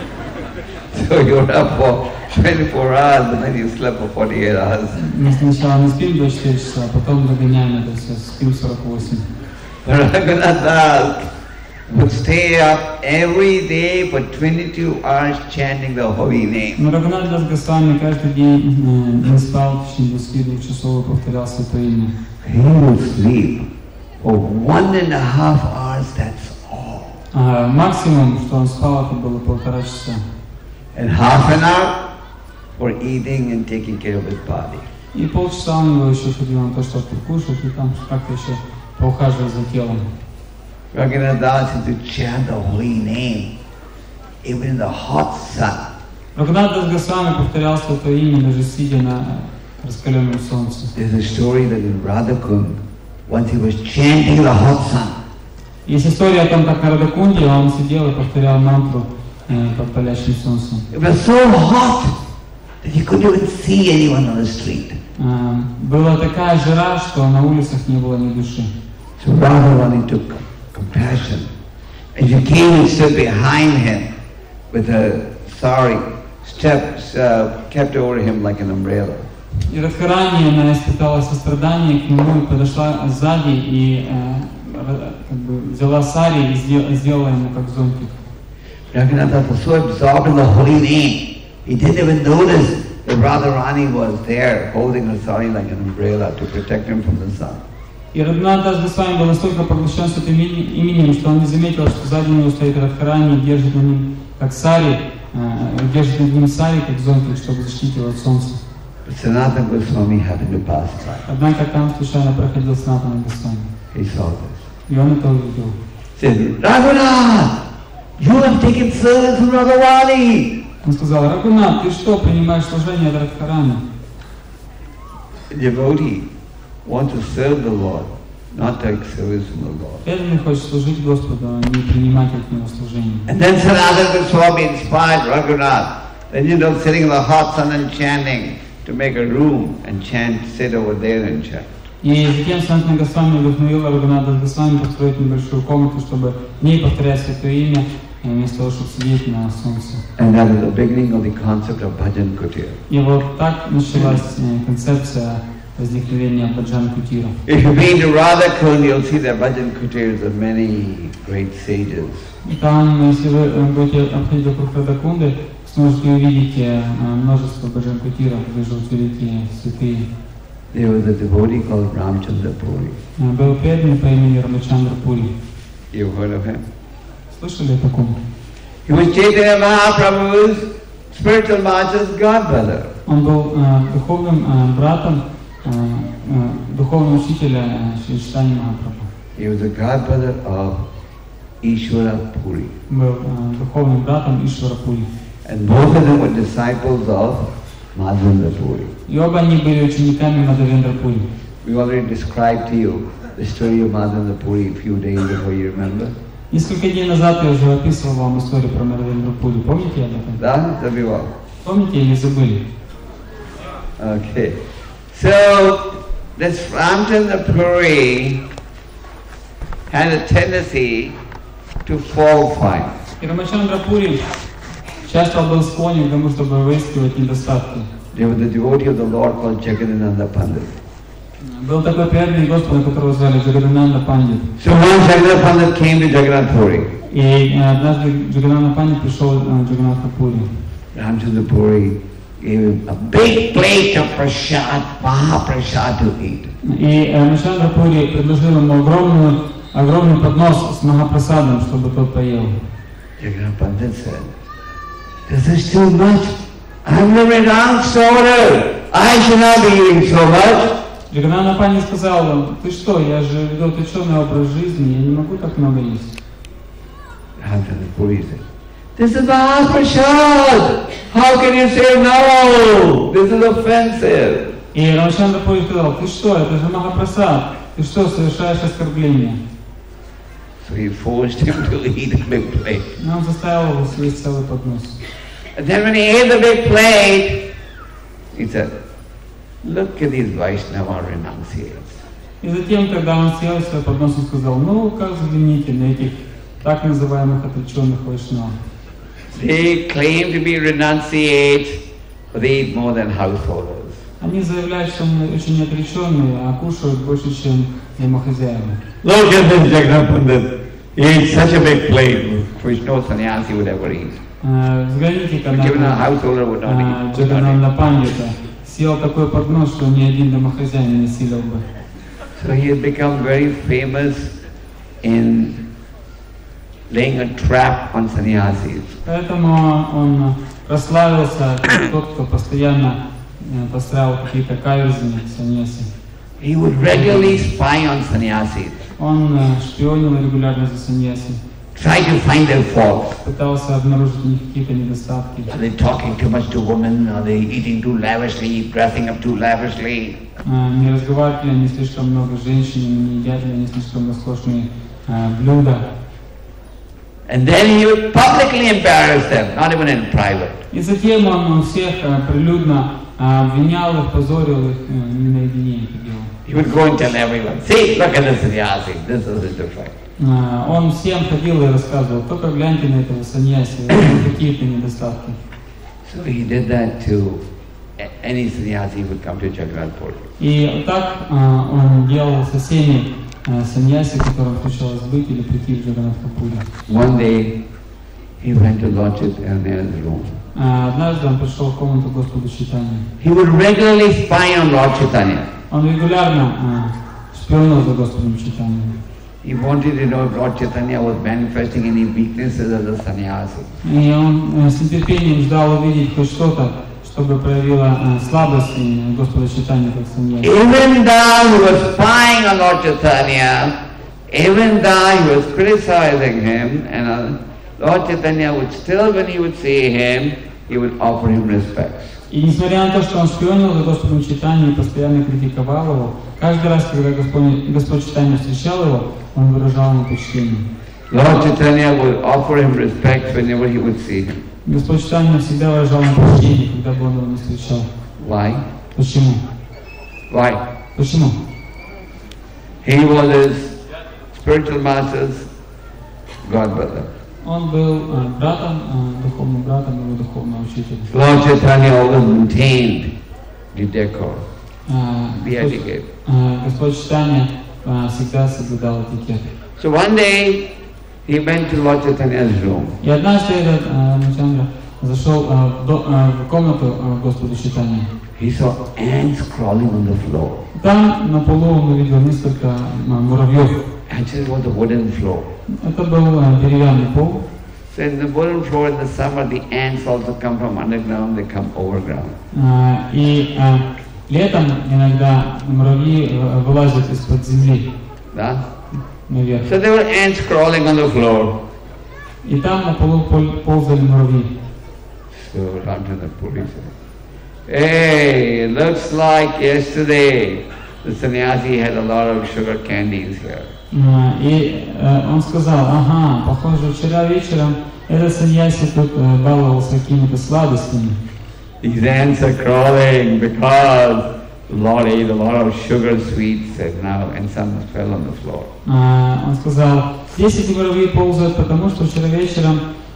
So you're up for 24 hours, but then you slept for 48 hours. Мы сначала не спим 24 часа, а потом догоняем это все, спим 48. Raghunath Das would stay up every day for 22 hours chanting the holy name. Но Рагунат Дас Госвами каждый день не спал в течение 22 часов и повторял святое имя. He would sleep for 1.5 hours, that's all. Максимум, что он спал, это было 1,5 часа. And half an hour for eating and taking care of his body. И полчаса у него еще ходило на то, чтобы покушать и там как-то еще поухаживать за телом. Raghunath Das used to chant the holy name even in the hot sun. Рагунат Дас Госвами повторял святое имя, даже сидя на раскаленном солнце. There's a story that in Radhakund, once he was chanting the hot sun. Есть история о том, как на Радакунде он сидел и повторял мантру под палящим солнцем. It was so hot that he couldn't even see anyone on the street. Была такая жара, что на улицах не было ни души. So Radharani took compassion, and she came and stood behind him with a sari kept over him like an umbrella. И Радхарани, она испытала сострадание к нему и подошла сзади и взяла сари и сделала ему как зонтик. Raghunath Das was so absorbed in the holy name, he didn't even notice that Radharani was there holding her sari like an umbrella to protect him from the sun. И Рагунат Дас Госвами был настолько поглощен с этим именем, что он не заметил, что сзади него стоит Радхарани и держит на ним как сари, держит над ним сари как зонтик, чтобы защитить его от солнца. But Sanatana Goswami happened to pass by. Однако там случайно проходил Санатана Госвами. He saw this. И он это увидел. Said, Raghunath, you have taken service from Radharani. Он сказал: Рагунат, ты что, принимаешь служение от Радхарани? Devotee want to serve the Lord, not take service from the Lord. Преданный хочет служить Господу, а не принимать от Него служение. And then Sanatana Goswami inspired Raghunath. Then sitting in the hot sun and chanting, to make a room and chant, sit over there and chant. И затем Санатана Госвами вдохновил Рагунатха Госвами построить небольшую комнату, чтобы в ней повторять Святое Имя, вместо того, чтобы сидеть на солнце. And that is the beginning of the concept of Bhajan Kutir. И вот так началась концепция возникновения Баджан Кутира. If you've been to Radhakund, you'll see that Bhajan Kutirs of many great sages. И там, если вы будете обходить вокруг Радхакунды, сможете увидеть множество Баджан Кутиров, где живут великие святые. There was a devotee called Ramchandra Puri. Был преданный по имени Рамачандра Пури. You've heard of him? Слышали о таком? He was Chaitanya Mahaprabhu's spiritual master's godbrother. Он был духовным братом духовного учителя Шри Чайтаньи Махапрабху. He was the godbrother of Ishvara Puri. Был духовным братом Ишвара Пури. And both of them were disciples of Madhavendra Puri. И оба они были учениками Мадхавендра Пури. We already described to you the story of Madhavendra Puri a few days ago, you remember? Несколько дней назад я уже описывал вам историю про Мадхавендра Пури. Помните об этом? Да, забивал. Помните или забыли? Okay. So, this Ramchandra Puri had a tendency to fault find. И Рамачандра Пури часто был склонен к тому, чтобы выискивать недостатки. There was a devotee of the Lord called Jagadananda Pandit. Был такой преданный Господа, которого звали Джагадананда Пандит. So one Jagannath Pandit came to Jagannath Puri. И однажды Джагадананда Пандит пришел к Джаганнатха Пури. Ramchandra Puri gave him a big plate of prasad, Mahaprasad to eat. И Рамачандра Пури предложил ему огромный поднос с Махапрасадом, чтобы тот поел. Jagannath Pandit said, "This is too much. I'm living on soda. I should not be eating so much." Джаганнатха Пандит сказал: ты что, я же веду отреченный образ жизни, я не могу так много есть. Ramchandra Puri said, "This is Mahaprasad. How can you say no? This is offensive." И Рамачандра Пури сказал: ты что, это же Махапрасад, ты что, совершаешь оскорбление? So he forced him to eat a big plate. Но он заставил его съесть целый поднос. And then when he ate the big plate, he said, "Look at these Vaishnava renunciates. И затем, когда он съел свой поднос, он сказал: ну, как взгляните на этих так называемых отреченных вайшнав. They claim to be renunciates, but they eat more than householders." Они заявляют, что они очень отреченные, а кушают больше, чем домохозяева. Look at this Jagannath Pandit. He ate such a big plate, which no sannyasi would ever eat. Взгляните-ка Even a на householder would not eat. Джаганнатха Пандита. Съел такой поднос, что ни один домохозяин не осилил бы. So he had become very famous in laying a trap on sannyasis. Поэтому он прославился как тот, кто постоянно построил какие-то каверзы саньяси. He would regularly spy on sannyasis, Он шпионил регулярно за саньяси. try to find their faults. Пытался обнаружить у них какие-то недостатки. Are they talking too much to women? Are they eating too lavishly, dressing up too lavishly? Не разговаривают ли они слишком много с женщинами, не едят ли они слишком роскошные блюда. And then he would publicly embarrass them, not even in private. И затем он всех прилюдно обвинял их, позорил их, не наедине это делал. He would go and tell everyone, "See, look at this sannyasi, this is the defect." Он всем ходил и рассказывал: только гляньте на этого саньяси, какие-то недостатки. So he did that to any sannyasi who would come to Jagannath Puri. И так он делал со всеми саньяси, которым случалось быть или прийти в Джаганнатха Пури. One day, he went to Lord Chaitanya's room. Однажды он пришел в комнату Господа Чайтаньи. He would regularly spy on Lord Chaitanya. Он регулярно шпионил за Господом Чайтаньей. He wanted to know if Lord Chaitanya was manifesting any weaknesses as a sannyasi. И он с нетерпением ждал увидеть хоть что-то, чтобы проявила слабости Господа Чайтаньи как саньяси. Even though he was spying on Lord Chaitanya, even though he was criticizing him, and Lord Chaitanya would still, when he would see him, he would offer him respects. И несмотря на то, что он шпионил за Господом Чайтаньей и постоянно критиковал его, Каждый раз, когда Господь Чайтанья встречал его, он выражал ему почтение. Lord Chaitanya would offer him respect whenever he would see him. Господь Чайтанья всегда выражал ему почтение, когда бы он его не встречал. Why? Почему? Why? Почему? He was his spiritual master's godbrother. Он был духовным братом его духовного учителя. Lord Chaitanya always maintained the decor, the etiquette. Господь Чайтанья всегда соблюдал этикет. So one day he went to Lord Chaitanya's room. И однажды этот Рамачандра зашел в комнату Господа Чайтаньи. He saw ants crawling on the floor. Там на полу он увидел несколько муравьев. Actually, it was a wooden floor. Это был деревянный пол. So in the wooden floor in the summer, the ants also come from underground, they come overground. И летом иногда муравьи вылазят из-под земли. Да? Наверх. So there were ants crawling on the floor. И там на полу ползали муравьи. So Ramchandra Puri said, "Hey, looks like yesterday the sannyasi had a lot of sugar candies here." И он сказал, ага, похоже, вчера вечером этот саньяси тут баловался какими-то сладостями. These ants are crawling because the Lord ate a lot of sugar sweets and some fell on the floor. Он сказал, здесь эти муравьи ползают, потому что вчера вечером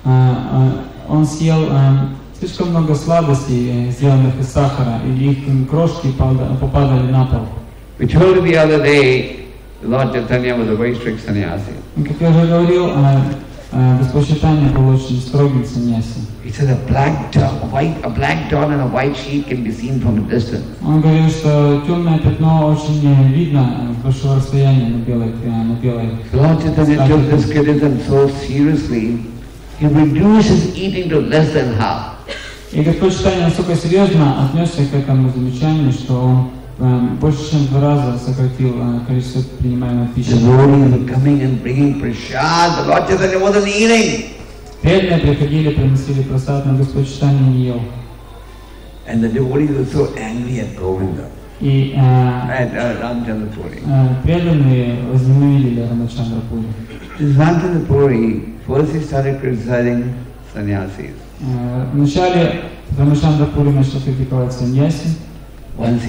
он съел слишком много сладостей, сделанных из сахара, и их крошки попадали на пол. We told you the other day, Lord Chaitanya was a very strict sannyasi. Как я уже говорил, Господь Чайтанья был очень строгим саньяси. He said a black dot and a white sheet can be seen from a distance. Он говорил, что темное пятно очень видно с большого расстояния на белой. Lord Chaitanya took this criticism so seriously, he reduced his eating to less than half. И Господь Чайтанья настолько серьезно отнесся к этому замечанию, что он больше чем в 2 раза сократил количество принимаемой пищи. Преданные приходили, приносили просад, но Господь Чайтанья не ел. И преданные возненавидели Рамачандра Пури. Ramchandra Puri, first he started criticizing sannyasis. Вначале Рамачандра Пури начал критиковать саньяси. Once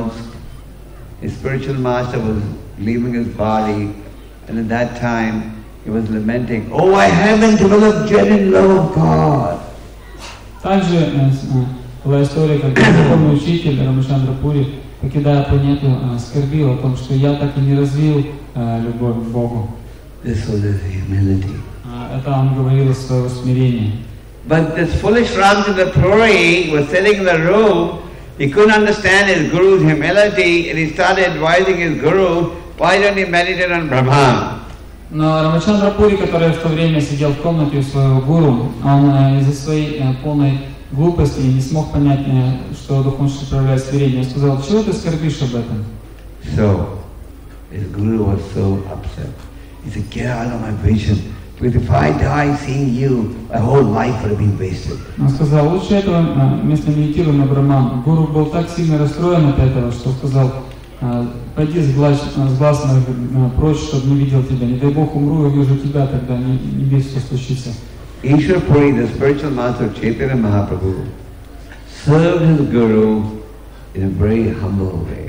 his spiritual master was leaving his body, and at that time he was lamenting, "Oh, I haven't developed genuine love of God." Также была история, когда духовный учитель Рамачандра Пури, покидая планету, скорбил о том, что я так и не развил любовь к Богу. This was his humility. Это он говорил о своем смирении. But this foolish Ramchandra Puri was sitting in the room. He couldn't understand his guru's humility, and he started advising his guru, "Why don't you meditate on Brahman?" Но Рамачандра Пури, который в то время сидел в комнате у своего гуру, он из-за своей полной глупости не смог понять, что духовный учитель проявляет смирение. Он сказал, чего ты скорбишь об этом? So, his guru was so upset. He said, "Get out of my vision. Because if I die seeing you, my whole life would have been wasted." Он сказал, лучше этого вместо медитируй на Брахман. Гуру был так сильно расстроен от этого, что сказал, пойди с глаз моих прочь, чтобы не видел тебя. Не дай Бог умру, я вижу тебя, тогда не весь, что случится. Ishwar Puri, the spiritual master of Chaitanya Mahaprabhu, served his guru in a very humble way.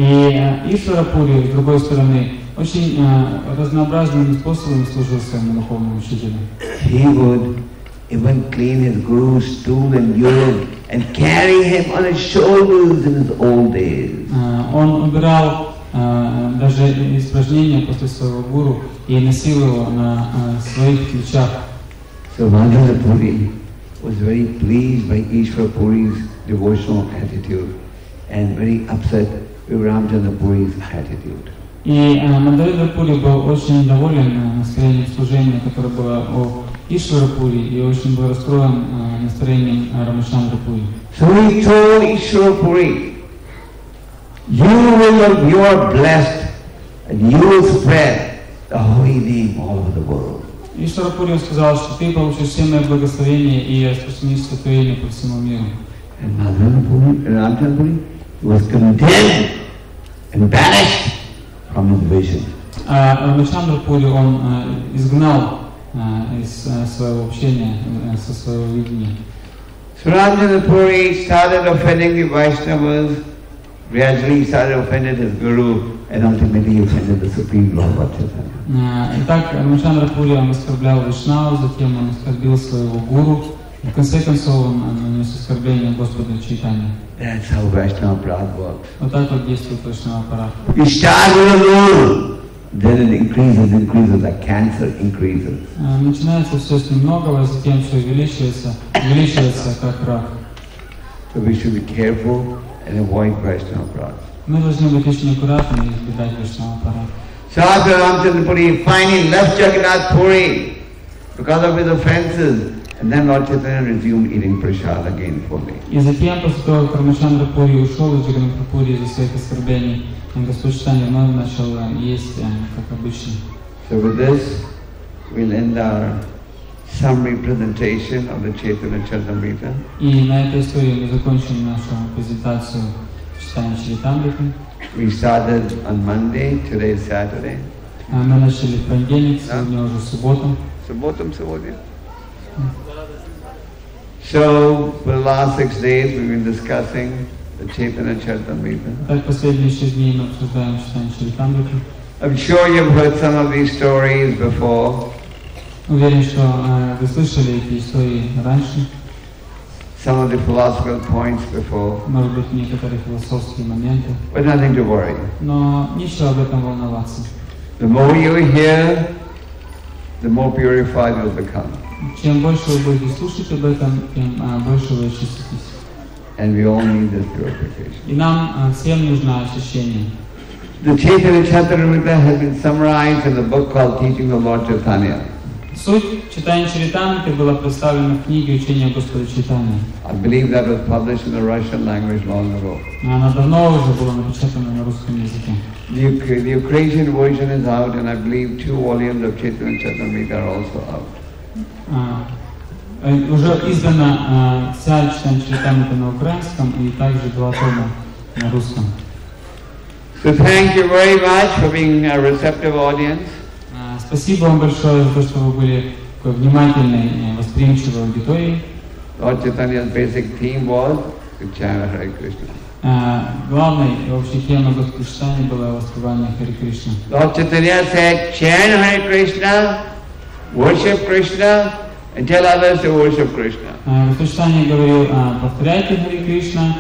И Ишвара Пури, с другой стороны, очень разнообразными способами служил своему духовному учителю. He would even clean his guru's stool and urine and carry him on his shoulders in his old days. Он убирал даже испражнения после своего гуру и носил его на своих плечах. So Ramchandra Puri was very pleased by Ishwar Puri's devotional attitude and very upset with Ramchandra Puri's attitude. И Мандавендра Пури был очень доволен настроением служения, которое было у Ишвара Пури, и очень был расстроен настроением Рамачандра Пури. So he told Ishwar Puri, you are blessed and you will spread the holy name all over the world. Ишвара Пури сказал, что ты получишь все мои благословения и распространишь святое имя по всему миру. And Ramchandra Puri was condemned and banished from his vision. Рамачандра Пури он изгнал из своего общения, со своего видения. So Ramachandra Puri started offending the Vaishnavas, gradually he started offending his guru, and ultimately he offended the Supreme Lord Chaitanya. Итак, Рамачандра Пури он оскорблял Вайшнаву, затем он оскорбил своего гуру, и в конце концов он нанес оскорбление Господу Чайтанье. That's how Vaishnava Aparadha works. Вот так вот действует Вайшнава Аппарат. You start with a guru, then it increases, like cancer increases. Начинается все с немногого, затем все увеличивается как рак. So we should be careful and avoid Vaishnava Aparadha. Мы должны быть очень аккуратными и избегать Вайшнава Аппарата. So after Ramachandra Puri finally left Jagannath Puri because of his offences, and then Lord Chaitanya resumed eating prasad again fully. И затем, после того, как Рамачандра Пури ушел из Джаганнатха Пури из-за своих оскорблений, Господь Чайтанья вновь начал есть, как обычно. So with this, we'll end our summary presentation of the Chaitanya Charitamrita. И на этой истории мы закончим нашу презентацию читания Чаритамриты. We started on Monday, today is Saturday. Мы начали в понедельник, сегодня уже суббота. Subbotam сегодня. So for the last 6 days we've been discussing the Chaitanya Charitamrita. Так, последние 6 дней мы обсуждаем читание Чаритамриты. I'm sure you've heard some of these stories before. Уверен, что вы слышали эти истории раньше. Some of the philosophical points before. Может быть, некоторые философские моменты. But nothing to worry. Но нечего об этом волноваться. The more you hear, the more purified you'll become. Чем больше вы будете слушать об этом, тем больше вы очиститесь. And we all need this purification. И нам всем нужно очищение. The Chaitanya Charitamrita has been summarized in the book called Teachings of Lord Chaitanya. Суть читания Чаритамриты была представлена в книге «Учение Господа Чайтаньи». I believe that was published in the Russian language long ago. Она давно уже была напечатана на русском языке. The Ukrainian version is out, and I believe 2 volumes of Chaitanya Charitamrita are also out. Уже издана вся читание Чаритамриты на украинском и также 2 тома на русском. So thank you very much for being a receptive audience. Спасибо вам большое за то, что вы были такой внимательной и восприимчивой аудиторией. Lord Chaitanya's basic theme was to chant Hare Krishna. Главной и общей темой Господа Чайтаньи было воспевание Харе Кришны. Lord Chaitanya said, chant Hare Krishna, worship Krishna, and tell others to worship Krishna. Господь Чайтанья говорил, повторяйте Харе Кришна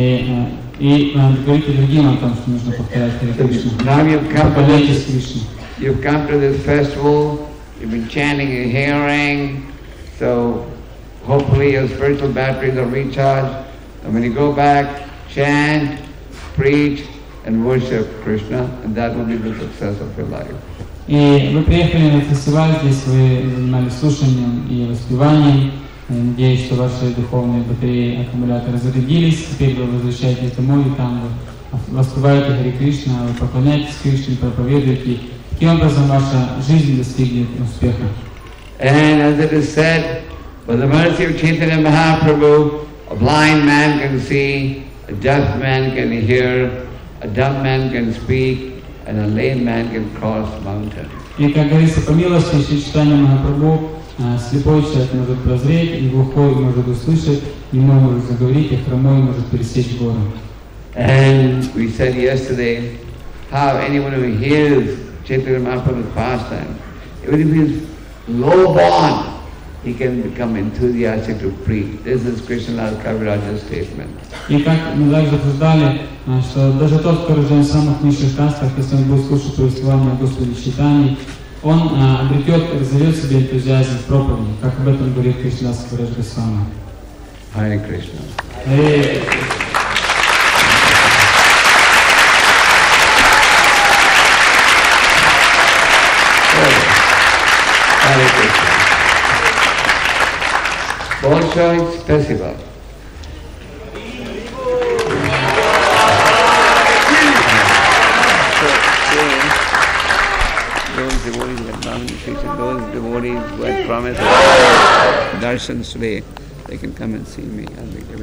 и говорите другим о том, что нужно повторять Харе Кришна. Поклоняйтесь Кришне. You've come to this festival, you've been chanting and hearing, so hopefully your spiritual batteries are recharged, and when you go back, chant, preach, and worship Krishna, and that will be the success of your life. И вы приехали на фестиваль, здесь вы занимались слушанием и воспеванием. Надеюсь, что ваши духовные батареи, аккумуляторы зарядились, теперь вы возвращаетесь домой, и там вы воспеваете Харе Кришна, вы поклоняетесь Кришне, проповедуете. Таким образом, ваша жизнь достигнет успеха. And as it is said, by the mercy of Chaitanya Mahaprabhu, a blind man can see, a deaf man can hear, a dumb man can speak, and a lame man can cross mountains. И, как говорится, по милости Шри Чайтанья Махапрабху, слепой человек может прозреть, и глухой может услышать, немой может заговорить, и хромой может пересечь гору. And we said yesterday how anyone who hears Chaitanya Mahaprabhu's pastime, even if he is low-born, he can become enthusiastic to preach. This is Krishnadas Kaviraja's statement. И как мы также обсуждали, что даже тот, кто рожден в самых низших кастах, если он будет слушать повествование о Господе Чайтаньи, он разовьет себе энтузиазм в проповеди, как об этом говорит Кришнадас Кавирадж Госвами. Hare Krishna. Hare Krishna. Hare Krishna. Большое спасибо. Those devotees who had promised darshan today, they can come and see me. I'll be giving